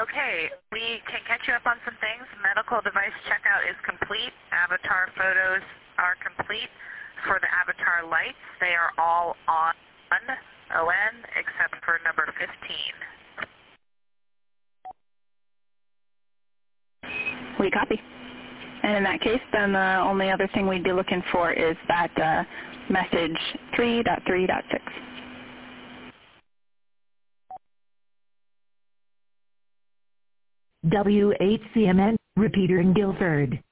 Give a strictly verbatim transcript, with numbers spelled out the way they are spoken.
Okay, we can catch you up on some things. Medical device checkout is complete. Avatar photos are complete. For the avatar lights, they are all on, O N, except for number fifteen. We copy. And in that case, then the only other thing we'd be looking for is that uh, message three point three point six. W eight C M N, repeater in Guilford.